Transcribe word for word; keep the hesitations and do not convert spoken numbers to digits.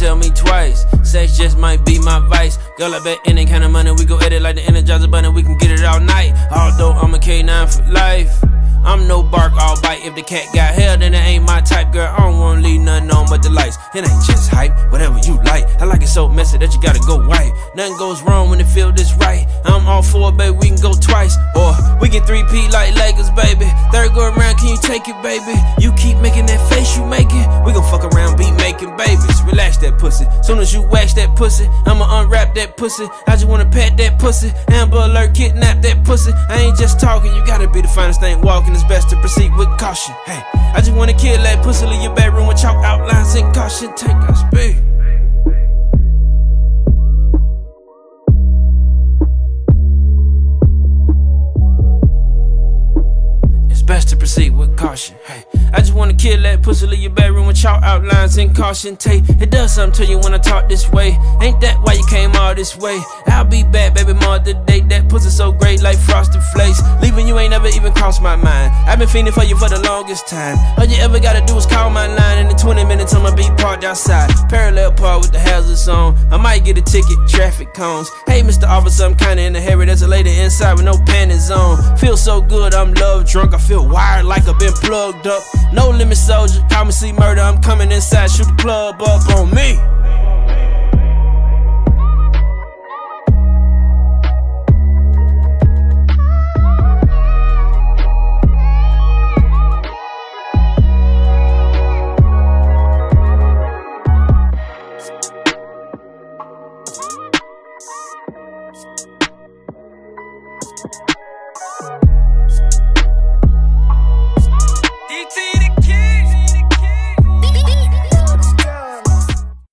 tell me twice. Sex just might be my vice. Girl, I bet any kind of money we go edit like the Energizer Bunny. We can get it all night. Although I'm a K nine for life, I'm no bark, all bite. If the cat got hair, then it ain't my type, girl. I don't wanna leave nothing on but the lights. It ain't just hype, whatever you like. I like it so messy that you gotta go white. Nothing goes wrong when it feel this right. I'm all for it, baby, we can go twice. Or we can three-peat like Lakers, baby. Third go around, can you take it, baby? You keep making that face you making, we gon' fuck around, be making babies. Relax that pussy, soon as you wax that pussy, I'ma unwrap that pussy. I just wanna pat that pussy, Amber Alert, kidnap that pussy. I ain't just talking, you gotta be the finest thing walking. It's best to proceed with caution. Hey, I just wanna kill that pussy, leave your bedroom with chalk outlines and caution. Take a speed. It's best to proceed with caution. Hey, I just wanna kill that pussy, leave your bedroom with chalk outlines and caution tape. It does something to you when I talk this way. Ain't that why you came all this way? I'll be back, baby, more today. That pussy so great like frosted flakes. Leaving you ain't never even crossed my mind. I've been fiending for you for the longest time. All you ever gotta do is call my line, and in twenty minutes I'ma be parked outside. Parallel park with the hazards on. I might get a ticket, traffic cones. Hey, Mister Officer, I'm kinda in a hurry. There's a lady inside with no panties on. Feel so good, I'm love drunk. I feel wired like I've been plugged up. No limit soldier, call me see murder. I'm coming inside, shoot the club up on me.